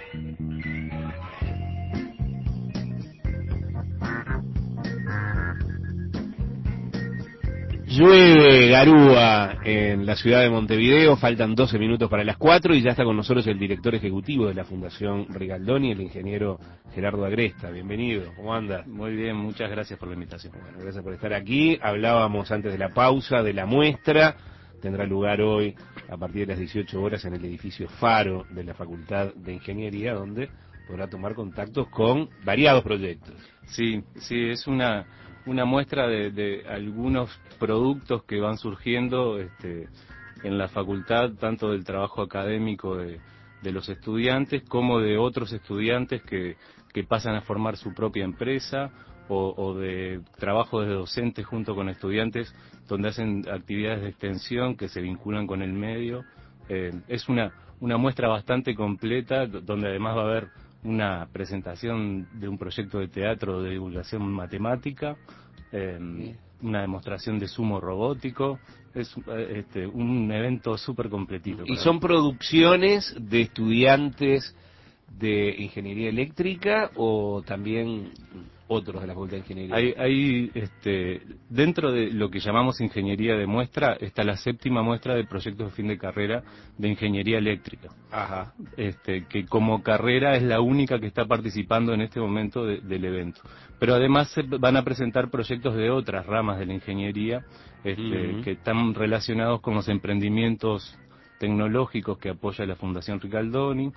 Llueve garúa en la ciudad de Montevideo, faltan 12 minutos para las 4 y ya está con nosotros el director ejecutivo de la Fundación Ricaldoni, el ingeniero Gerardo Agresta. Bienvenido, ¿cómo anda? Muy bien, muchas gracias por la invitación. Bueno, gracias por estar aquí. Hablábamos antes de la pausa de la muestra. Tendrá lugar hoy a partir de las 18 horas en el edificio Faro de la Facultad de Ingeniería, donde podrá tomar contactos con variados proyectos. Sí, es una muestra de algunos productos que van surgiendo en la facultad, tanto del trabajo académico de los estudiantes como de otros estudiantes que pasan a formar su propia empresa o de trabajo de docentes junto con estudiantes donde hacen actividades de extensión que se vinculan con el medio. Es una muestra bastante completa donde además va a haber una presentación de un proyecto de teatro de divulgación matemática, una demostración de sumo robótico. Es un evento súper completito. ¿Y son producciones de estudiantes de ingeniería eléctrica o también otros de la Facultad de Ingeniería? Hay dentro de lo que llamamos ingeniería de muestra está la séptima muestra de proyectos de fin de carrera de ingeniería eléctrica. Ajá. Que como carrera es la única que está participando en este momento del evento. Pero además se van a presentar proyectos de otras ramas de la ingeniería que están relacionados con los emprendimientos tecnológicos que apoya la Fundación Ricaldoni,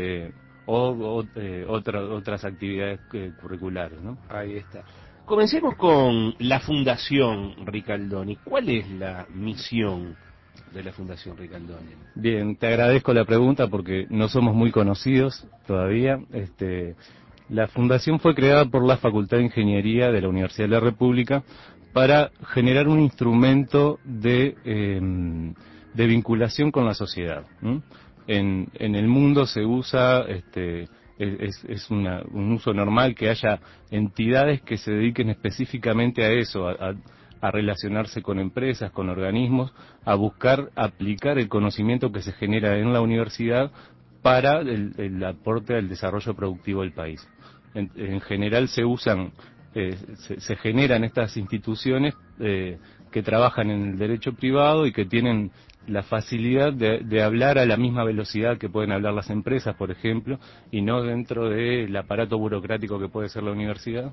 otras actividades curriculares, ¿no? Ahí está. Comencemos con la Fundación Ricaldoni. ¿Cuál es la misión de la Fundación Ricaldoni? Bien, te agradezco la pregunta porque no somos muy conocidos todavía. La fundación fue creada por la Facultad de Ingeniería de la Universidad de la República para generar un instrumento de vinculación con la sociedad. En el mundo se usa, es un uso normal que haya entidades que se dediquen específicamente a eso, a relacionarse con empresas, con organismos, a buscar aplicar el conocimiento que se genera en la universidad para el aporte al desarrollo productivo del país. En general se usan, se generan estas instituciones que trabajan en el derecho privado y que tienen la facilidad de hablar a la misma velocidad que pueden hablar las empresas, por ejemplo, y no dentro del aparato burocrático que puede ser la universidad.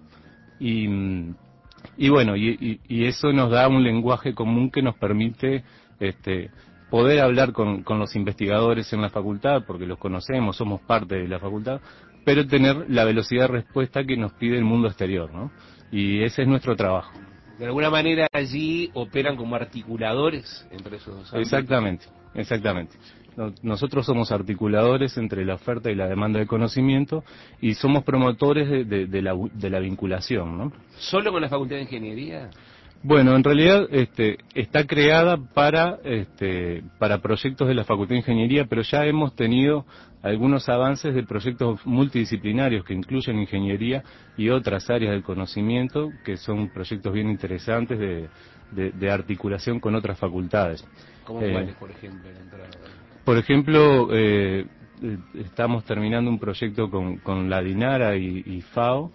Y bueno, y eso nos da un lenguaje común que nos permite poder hablar con los investigadores en la facultad, porque los conocemos, somos parte de la facultad, pero tener la velocidad de respuesta que nos pide el mundo exterior, ¿no? Y ese es nuestro trabajo. De alguna manera allí operan como articuladores entre esos dos ámbitos. Exactamente. Nosotros somos articuladores entre la oferta y la demanda de conocimiento y somos promotores de la vinculación, ¿no? ¿Solo con la Facultad de Ingeniería? Bueno, en realidad está creada para proyectos de la Facultad de Ingeniería, pero ya hemos tenido algunos avances de proyectos multidisciplinarios que incluyen ingeniería y otras áreas del conocimiento, que son proyectos bien interesantes de articulación con otras facultades. ¿Cómo cuáles, por ejemplo, en entrada? Por ejemplo, estamos terminando un proyecto con la DINARA y FAO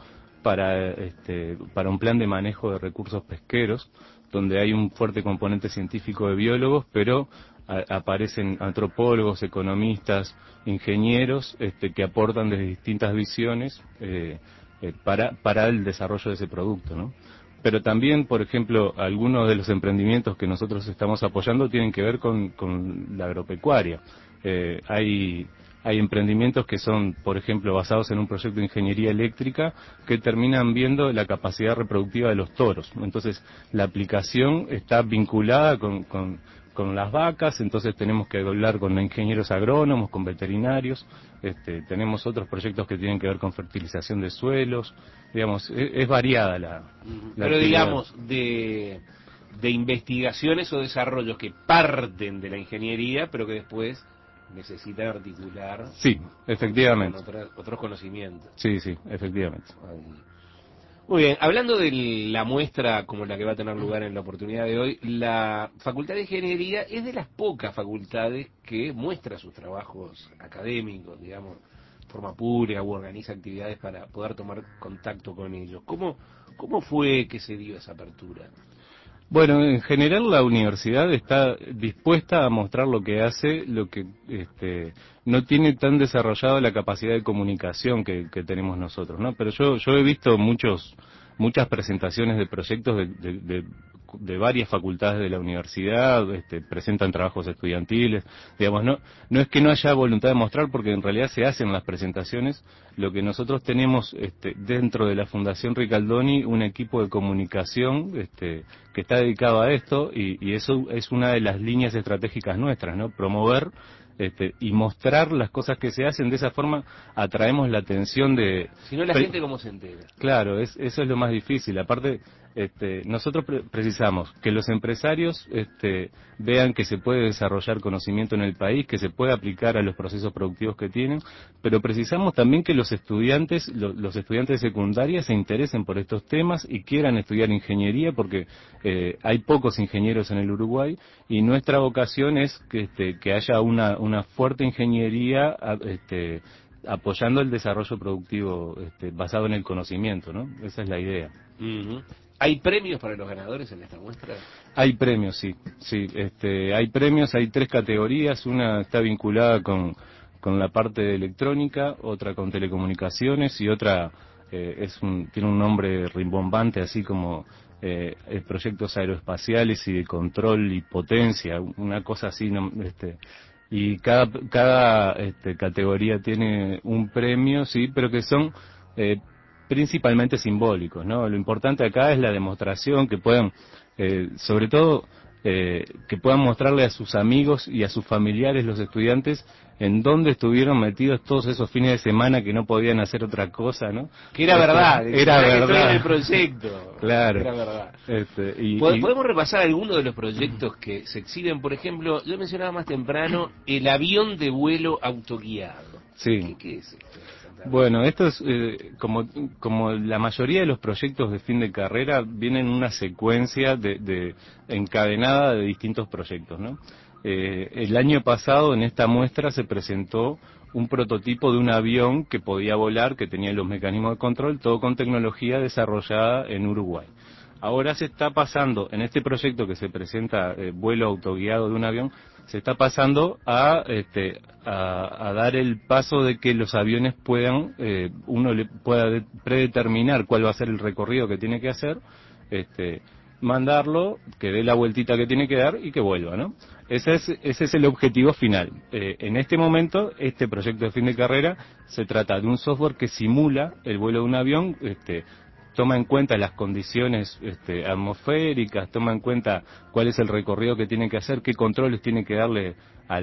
para un plan de manejo de recursos pesqueros, donde hay un fuerte componente científico de biólogos, pero aparecen antropólogos, economistas, ingenieros, que aportan desde distintas visiones para el desarrollo de ese producto, ¿no? Pero también, por ejemplo, algunos de los emprendimientos que nosotros estamos apoyando tienen que ver con la agropecuaria. Hay emprendimientos que son, por ejemplo, basados en un proyecto de ingeniería eléctrica que terminan viendo la capacidad reproductiva de los toros. Entonces, la aplicación está vinculada con las vacas, entonces tenemos que hablar con ingenieros agrónomos, con veterinarios, tenemos otros proyectos que tienen que ver con fertilización de suelos, digamos, es variada la Pero actividad. digamos, de investigaciones o desarrollos que parten de la ingeniería, pero que después necesitan articular Sí, efectivamente. con otros conocimientos. Sí, efectivamente. Muy bien, hablando de la muestra como la que va a tener lugar en la oportunidad de hoy, la Facultad de Ingeniería es de las pocas facultades que muestra sus trabajos académicos, digamos, forma pública o organiza actividades para poder tomar contacto con ellos. ¿Cómo fue que se dio esa apertura? Bueno, en general la universidad está dispuesta a mostrar lo que hace, lo que no tiene tan desarrollada la capacidad de comunicación que tenemos nosotros, ¿no? Pero yo he visto muchas presentaciones de proyectos de varias facultades de la universidad, presentan trabajos estudiantiles, digamos, no es que no haya voluntad de mostrar, porque en realidad se hacen las presentaciones. Lo que nosotros tenemos dentro de la Fundación Ricaldoni, un equipo de comunicación que está dedicado a esto, y eso es una de las líneas estratégicas nuestras, ¿no? Promover y mostrar las cosas que se hacen. De esa forma atraemos la atención de... Si no, la gente cómo se entera. Claro, eso es lo más difícil. Aparte, nosotros precisamos que los empresarios vean que se puede desarrollar conocimiento en el país, que se puede aplicar a los procesos productivos que tienen, pero precisamos también que los estudiantes de secundaria se interesen por estos temas y quieran estudiar ingeniería, porque hay pocos ingenieros en el Uruguay, y nuestra vocación es que haya una fuerte ingeniería apoyando el desarrollo productivo basado en el conocimiento, ¿no? Esa es la idea. Uh-huh. ¿Hay premios para los ganadores en esta muestra? Hay premios, sí. Hay premios, hay 3 categorías. Una está vinculada con la parte de electrónica, otra con telecomunicaciones, y otra tiene un nombre rimbombante, así como proyectos aeroespaciales y de control y potencia, una cosa así, ¿no? Y cada categoría tiene un premio, sí, pero que son principalmente simbólicos, ¿no? Lo importante acá es la demostración, que puedan, sobre todo, que puedan mostrarle a sus amigos y a sus familiares, los estudiantes, en dónde estuvieron metidos todos esos fines de semana que no podían hacer otra cosa, ¿no? Que era verdad, era verdad. Que estoy en el proyecto. Claro. Era verdad. Y ¿Podemos repasar algunos de los proyectos que se exhiben? Por ejemplo, yo mencionaba más temprano el avión de vuelo autoguiado. Sí. ¿Qué es esto? Bueno, esto es como la mayoría de los proyectos de fin de carrera, vienen en una secuencia encadenada de distintos proyectos, ¿no? El año pasado en esta muestra se presentó un prototipo de un avión que podía volar, que tenía los mecanismos de control, todo con tecnología desarrollada en Uruguay. Ahora se está pasando, en este proyecto que se presenta, vuelo autoguiado de un avión, se está pasando a dar el paso de que los aviones puedan, uno le pueda predeterminar cuál va a ser el recorrido que tiene que hacer, mandarlo, que dé la vueltita que tiene que dar y que vuelva, ¿no? Ese es el objetivo final. En este momento, este proyecto de fin de carrera se trata de un software que simula el vuelo de un avión, toma en cuenta las condiciones atmosféricas, toma en cuenta cuál es el recorrido que tiene que hacer, qué controles tiene que darle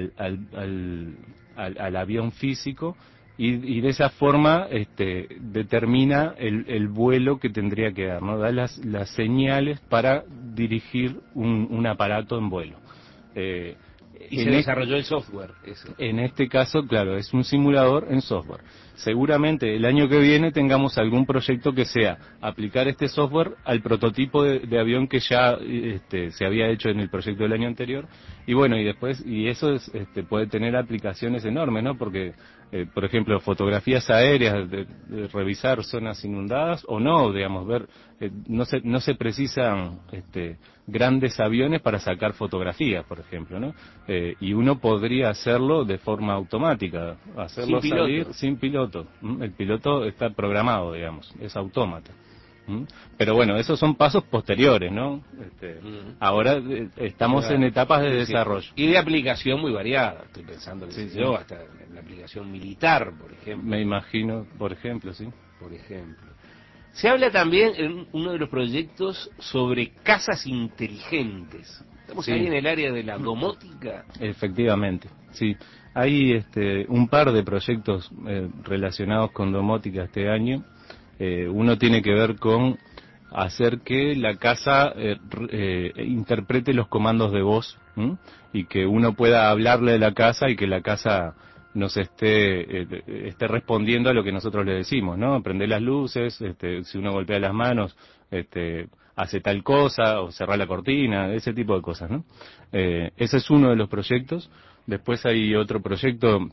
al avión físico, y de esa forma determina el vuelo que tendría que dar, ¿no? Da las señales para dirigir un aparato en vuelo. Y se desarrolló el software. Eso. En este caso, claro, es un simulador en software. Seguramente el año que viene tengamos algún proyecto que sea aplicar este software al prototipo de avión que ya se había hecho en el proyecto del año anterior. Y bueno, y eso puede tener aplicaciones enormes, ¿no? Porque, por ejemplo, fotografías aéreas, de revisar zonas inundadas o no, digamos, ver, no se precisan grandes aviones para sacar fotografías, por ejemplo, ¿no? Y uno podría hacerlo de forma automática, hacerlo salir sin piloto. El piloto está programado, digamos, es autómata. Pero bueno, esos son pasos posteriores, ¿no? Ahora estamos en etapas de desarrollo. Y de aplicación muy variada, estoy pensando, hasta en la aplicación militar, por ejemplo. Me imagino, por ejemplo, sí. Por ejemplo. Se habla también en uno de los proyectos sobre casas inteligentes. Estamos ahí en el área de la domótica. Efectivamente, sí. Hay un par de proyectos relacionados con domótica este año. Uno tiene que ver con hacer que la casa interprete los comandos de voz, y que uno pueda hablarle de la casa y que la casa nos esté respondiendo a lo que nosotros le decimos, ¿no? Prender las luces, si uno golpea las manos, hace tal cosa, o cerrar la cortina, ese tipo de cosas, ¿no? Ese es uno de los proyectos. Después hay otro proyecto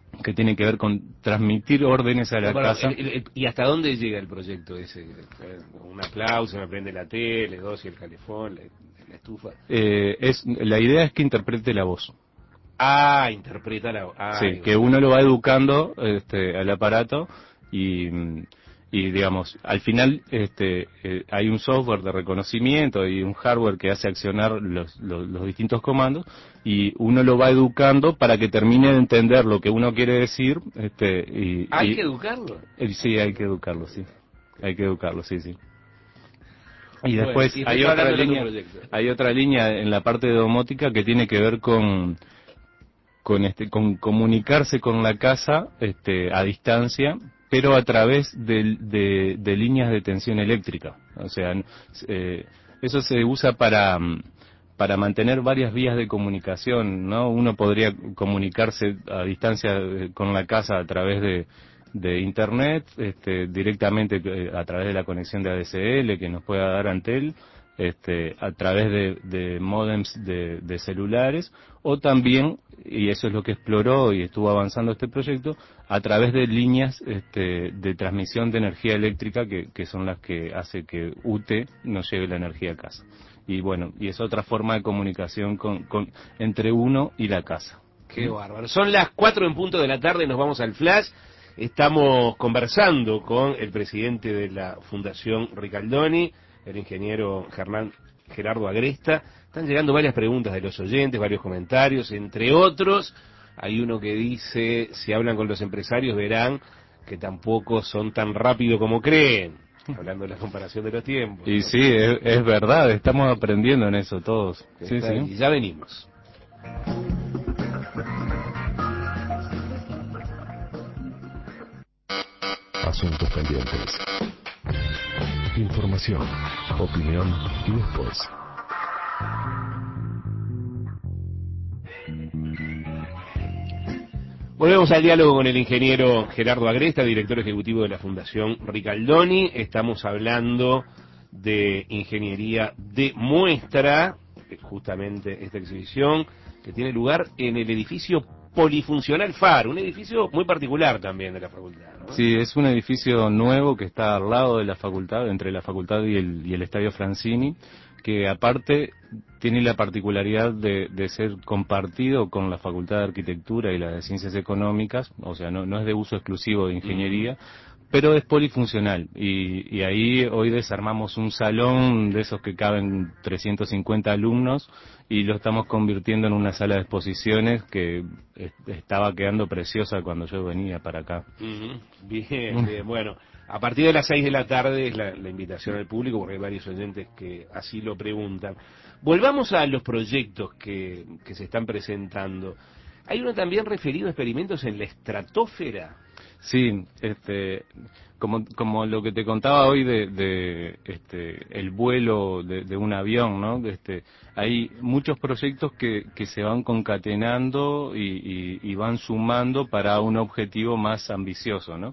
que tiene que ver con transmitir órdenes a la casa. ¿Y hasta dónde llega el proyecto ese? Un aplauso, me prende la tele, dos y el calefón, la estufa. La idea es que interprete la voz. Ah, interpreta la voz. Sí, que uno lo va educando al aparato y digamos, al final hay un software de reconocimiento y un hardware que hace accionar los distintos comandos y uno lo va educando para que termine de entender lo que uno quiere decir. ¿Hay que educarlo? Sí, hay que educarlo, sí. Hay que educarlo, sí, sí. Y Bueno, después hay otra línea en la parte de domótica que tiene que ver con comunicarse con la casa a distancia, pero a través de líneas de tensión eléctrica. O sea, eso se usa para mantener varias vías de comunicación, ¿no? Uno podría comunicarse a distancia con la casa a través de internet, directamente a través de la conexión de ADSL que nos pueda dar Antel, a través de módems de celulares, o también, y eso es lo que exploró y estuvo avanzando este proyecto, a través de líneas de transmisión de energía eléctrica que son las que hace que UTE nos lleve la energía a casa. Y bueno, y es otra forma de comunicación entre uno y la casa. Qué bárbaro. Son las 4 en punto de la tarde, nos vamos al flash. Estamos conversando con el presidente de la Fundación Ricaldoni, el ingeniero Gerardo Agresta. Están llegando varias preguntas de los oyentes, varios comentarios, entre otros, hay uno que dice, si hablan con los empresarios verán que tampoco son tan rápido como creen, hablando de la comparación de los tiempos. Y ¿no? Sí, es verdad, estamos aprendiendo en eso todos. Sí, sí. Y ya venimos. Asuntos pendientes. Información, opinión y después. Volvemos al diálogo con el ingeniero Gerardo Agresta, director ejecutivo de la Fundación Ricaldoni. Estamos hablando de ingeniería de muestra, justamente esta exhibición que tiene lugar en el edificio polifuncional FAR, un edificio muy particular también de la facultad, ¿no? Sí, es un edificio nuevo que está al lado de la facultad, entre la facultad y el Estadio Francini, que aparte tiene la particularidad de ser compartido con la Facultad de Arquitectura y la de Ciencias Económicas, o sea, no es de uso exclusivo de ingeniería, pero es polifuncional, y ahí hoy desarmamos un salón de esos que caben 350 alumnos y lo estamos convirtiendo en una sala de exposiciones que estaba quedando preciosa cuando yo venía para acá. Bien, bien, bueno, a partir de las 6 de la tarde es la invitación al público, porque hay varios oyentes que así lo preguntan. Volvamos a los proyectos que se están presentando. Hay uno también referido a experimentos en la estratosfera. Sí, como lo que te contaba hoy de el vuelo de un avión, ¿no? Hay muchos proyectos que se van concatenando y van sumando para un objetivo más ambicioso, ¿no?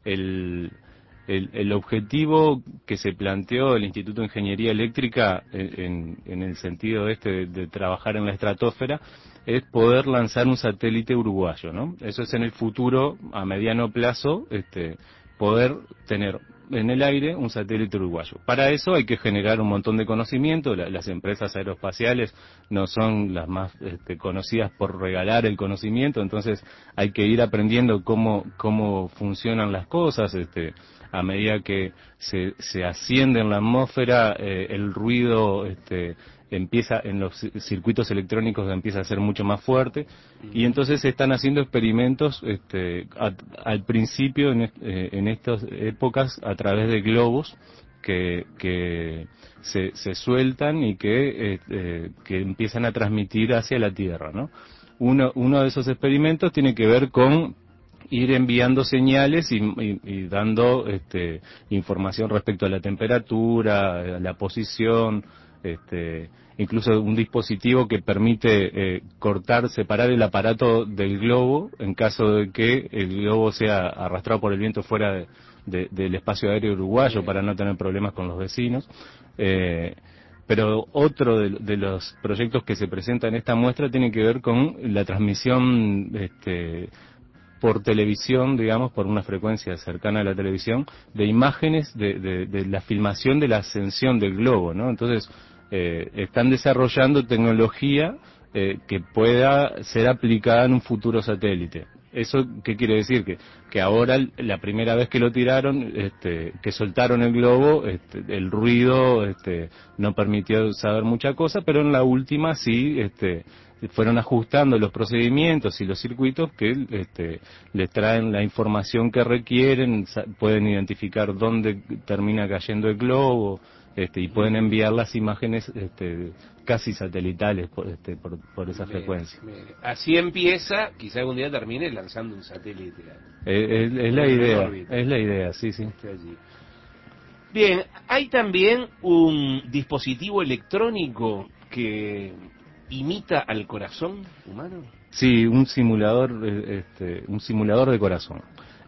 El objetivo que se planteó el Instituto de Ingeniería Eléctrica en el sentido de trabajar en la estratosfera es poder lanzar un satélite uruguayo, ¿no? Eso es en el futuro, a mediano plazo, poder tener en el aire un satélite uruguayo. Para eso hay que generar un montón de conocimiento. Las empresas aeroespaciales no son las más conocidas por regalar el conocimiento, entonces hay que ir aprendiendo cómo funcionan las cosas. A medida que se asciende en la atmósfera, el ruido empieza en los circuitos electrónicos, empieza a ser mucho más fuerte, y entonces se están haciendo experimentos al principio en estas épocas a través de globos que se sueltan y que empiezan a transmitir hacia la Tierra, ¿no? Uno de esos experimentos tiene que ver con ir enviando señales y dando información respecto a la temperatura, a la posición, incluso un dispositivo que permite separar el aparato del globo en caso de que el globo sea arrastrado por el viento fuera del espacio aéreo uruguayo, para no tener problemas con los vecinos. Pero otro de los proyectos que se presenta en esta muestra tiene que ver con la transmisión por televisión, digamos, por una frecuencia cercana a la televisión, de imágenes de la filmación de la ascensión del globo, ¿no? Entonces, están desarrollando tecnología que pueda ser aplicada en un futuro satélite. ¿Eso qué quiere decir? Que ahora, la primera vez que lo tiraron, que soltaron el globo, el ruido no permitió saber mucha cosa, pero en la última sí fueron ajustando los procedimientos y los circuitos que les traen la información que requieren, pueden identificar dónde termina cayendo el globo, y pueden enviar las imágenes casi satelitales por esa frecuencia. Así empieza, quizá algún día termine lanzando un satélite. Es la idea, es la idea, sí, sí. Allí. Bien, hay también un dispositivo electrónico que imita al corazón humano. Sí, un simulador de corazón.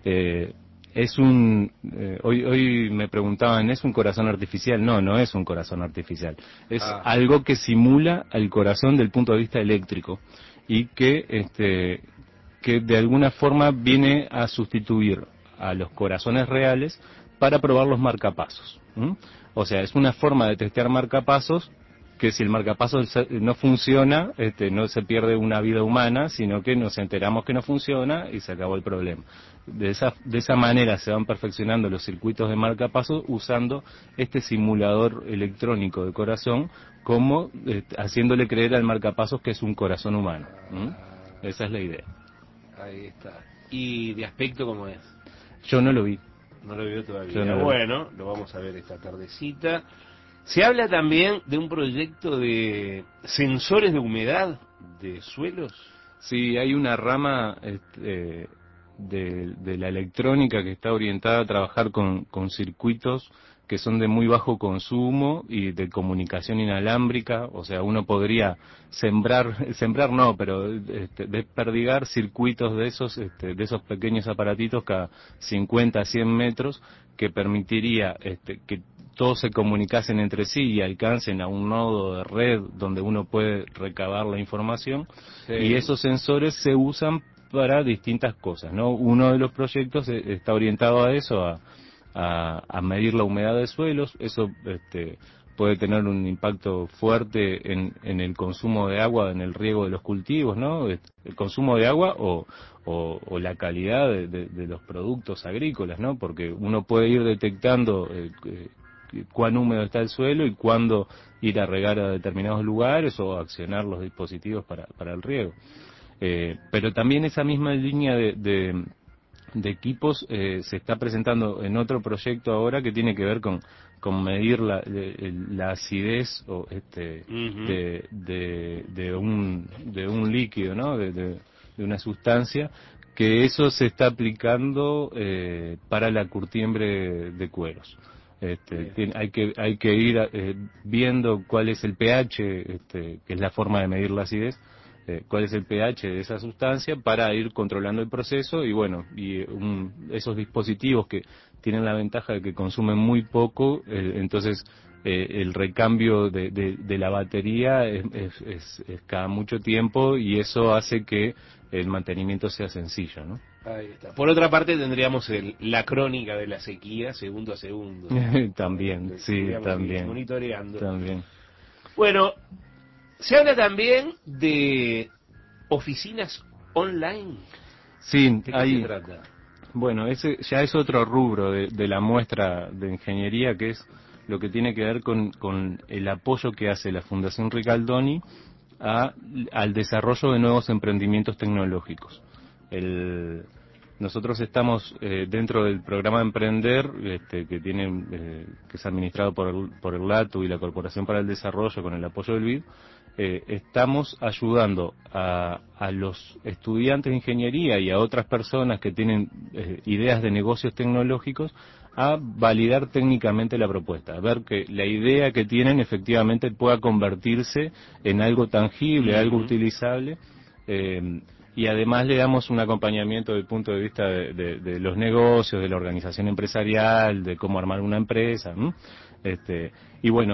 Hoy me preguntaban, ¿es un corazón artificial? No, no es un corazón artificial. Es algo que simula al corazón del punto de vista eléctrico y que de alguna forma viene a sustituir a los corazones reales para probar los marcapasos. O sea, es una forma de testear marcapasos que si el marcapasos no funciona, no se pierde una vida humana, sino que nos enteramos que no funciona y se acabó el problema. De esa manera se van perfeccionando los circuitos de marcapasos usando este simulador electrónico de corazón, como haciéndole creer al marcapasos que es un corazón humano. Esa es la idea. Ahí está. ¿Y de aspecto cómo es? Yo no lo vi. No lo vio todavía. Yo no lo Bueno, lo vamos a ver esta tardecita. Se habla también de un proyecto de sensores de humedad de suelos. Sí, hay una rama de la electrónica que está orientada a trabajar con circuitos que son de muy bajo consumo y de comunicación inalámbrica. O sea, uno podría sembrar no, pero desperdigar circuitos de esos pequeños aparatitos cada 50 a 100 metros, que permitiría que todos se comunicasen entre sí y alcancen a un nodo de red donde uno puede recabar la información. Sí. Y esos sensores se usan para distintas cosas, ¿no? Uno de los proyectos está orientado a eso, a medir la humedad de suelos. Eso puede tener un impacto fuerte en el consumo de agua, en el riego de los cultivos, ¿no? El consumo de agua o la calidad de los productos agrícolas, ¿no? Porque uno puede ir detectando cuán húmedo está el suelo y cuándo ir a regar a determinados lugares o accionar los dispositivos para el riego. Pero también esa misma línea de equipos se está presentando en otro proyecto ahora que tiene que ver con medir la acidez o de un líquido, ¿no? De una sustancia, que eso se está aplicando para la curtiembre de cueros. Hay que ir viendo cuál es el pH, que es la forma de medir la acidez, cuál es el pH de esa sustancia para ir controlando el proceso. Y bueno, esos dispositivos que tienen la ventaja de que consumen muy poco, entonces el recambio de la batería es cada mucho tiempo, y eso hace que el mantenimiento sea sencillo, ¿no? Ahí está. Por otra parte tendríamos la crónica de la sequía segundo a segundo. También, sí, también. Monitoreando. También. Bueno, se habla también de oficinas online. Sí, ¿De qué se trata? Bueno, ese ya es otro rubro de la muestra de ingeniería, que es lo que tiene que ver con el apoyo que hace la Fundación Ricaldoni al desarrollo de nuevos emprendimientos tecnológicos. Nosotros estamos dentro del programa Emprender, que es administrado por el LATU y la Corporación para el Desarrollo, con el apoyo del BID. Estamos ayudando a los estudiantes de ingeniería y a otras personas que tienen ideas de negocios tecnológicos a validar técnicamente la propuesta, a ver que la idea que tienen efectivamente pueda convertirse en algo tangible, algo utilizable. Y además le damos un acompañamiento desde el punto de vista de los negocios, de la organización empresarial, de cómo armar una empresa. Y bueno,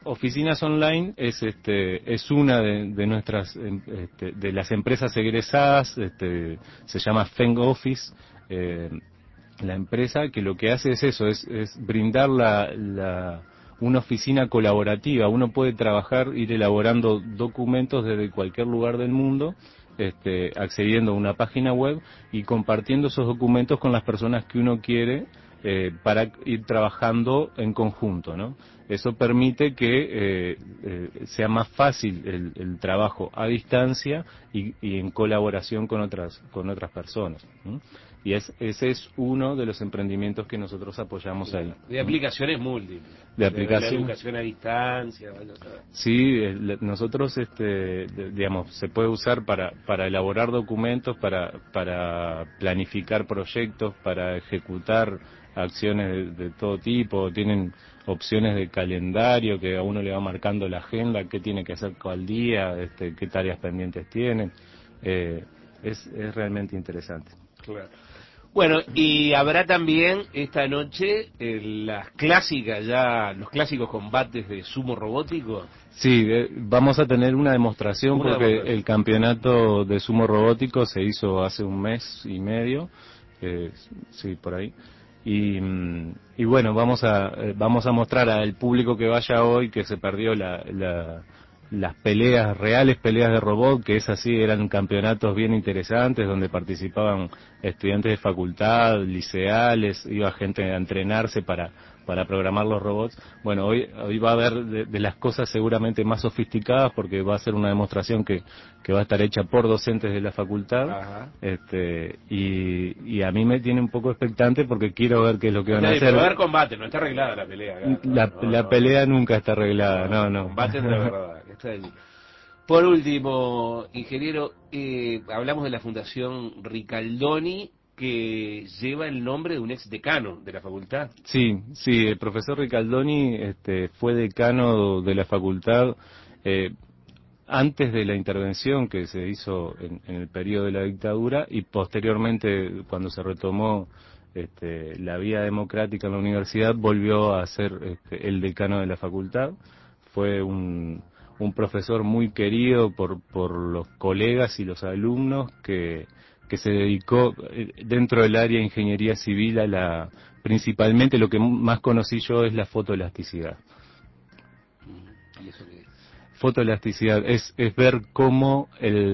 Oficinas Online es una de nuestras de las empresas egresadas, se llama Feng Office, la empresa, que lo que hace es eso, es brindar una oficina colaborativa. Uno puede trabajar, ir elaborando documentos desde cualquier lugar del mundo, accediendo a una página web y compartiendo esos documentos con las personas que uno quiere, para ir trabajando en conjunto, ¿no? Eso permite que sea más fácil el trabajo a distancia y en colaboración con otras personas, ¿no? Y ese es uno de los emprendimientos que nosotros apoyamos ahí. De aplicaciones múltiples. De aplicaciones. La educación a distancia. Sí, nosotros, digamos, se puede usar para elaborar documentos, para planificar proyectos, para ejecutar acciones de todo tipo. Tienen opciones de calendario que a uno le va marcando la agenda, qué tiene que hacer cuál día, qué tareas pendientes tienen. Es realmente interesante. Claro. Bueno, y habrá también esta noche los clásicos combates de sumo robótico. Sí, vamos a tener una demostración porque el campeonato de sumo robótico se hizo hace un mes y medio, sí, por ahí. Y bueno, vamos a mostrar al público que vaya hoy que se perdió las reales peleas de robot, que es así, eran campeonatos bien interesantes donde participaban estudiantes de facultad, liceales, iba gente a entrenarse para programar los robots. Bueno, hoy va a haber de las cosas seguramente más sofisticadas, porque va a ser una demostración que va a estar hecha por docentes de la facultad. Ajá. Y a mí me tiene un poco expectante porque quiero ver qué es lo que van a hacer. Va a haber combate, no está arreglada la pelea. La pelea nunca está arreglada, no. Combate de verdad, está allí. Por último, ingeniero, hablamos de la Fundación Ricaldoni, que lleva el nombre de un ex decano de la facultad. Sí, el profesor Ricaldoni fue decano de la facultad antes de la intervención que se hizo en el periodo de la dictadura, y posteriormente, cuando se retomó la vía democrática en la universidad, volvió a ser el decano de la facultad. Fue un profesor muy querido por los colegas y los alumnos, que se dedicó dentro del área de ingeniería civil principalmente lo que más conocí yo es la fotoelasticidad. ¿Y eso qué es? Fotoelasticidad es ver cómo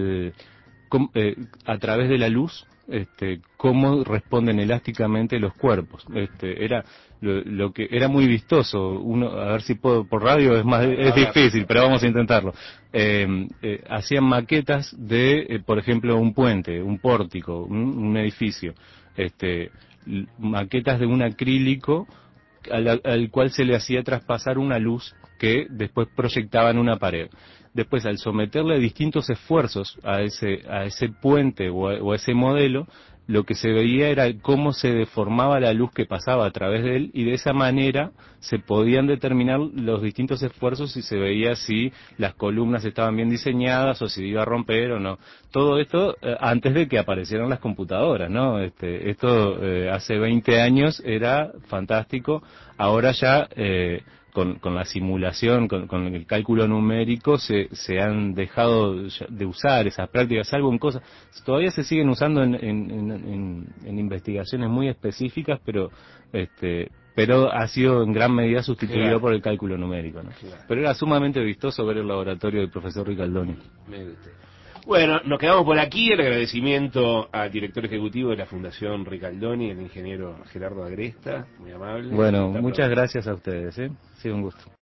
a través de la luz cómo responden elásticamente los cuerpos. Era lo que era muy vistoso. A ver si puedo por radio, es difícil, pero vamos a intentarlo. Hacían maquetas de, por ejemplo, un puente, un pórtico, un edificio, maquetas de un acrílico al cual se le hacía traspasar una luz que después proyectaba en una pared. Después, al someterle distintos esfuerzos a ese puente o a ese modelo, lo que se veía era cómo se deformaba la luz que pasaba a través de él, y de esa manera se podían determinar los distintos esfuerzos y se veía si las columnas estaban bien diseñadas o si iba a romper o no. Todo esto antes de que aparecieran las computadoras, ¿no? Esto hace 20 años era fantástico. Ahora ya con la simulación, con el cálculo numérico, se han dejado de usar esas prácticas, salvo en cosas, todavía se siguen usando en investigaciones muy específicas, pero ha sido en gran medida sustituido por el cálculo numérico, ¿no? Claro. Pero era sumamente vistoso ver el laboratorio del profesor Ricaldoni. Bueno, nos quedamos por aquí. El agradecimiento al director ejecutivo de la Fundación Ricaldoni, el ingeniero Gerardo Agresta, muy amable. Bueno, muchas gracias a ustedes, ha sido un gusto.